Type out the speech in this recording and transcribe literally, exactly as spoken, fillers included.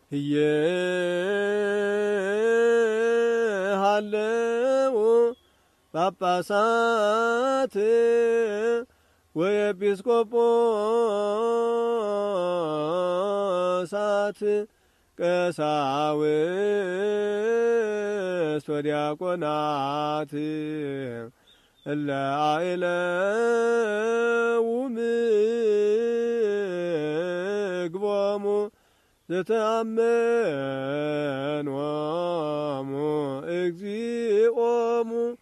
እየሃለው ጳጳሳት ወኤጲስቆጶሳት ቀሳውስት ወዲያቆናት እለ አእለዉ ምግቦሙ ዘተአመኖሙ እግዚኦሙ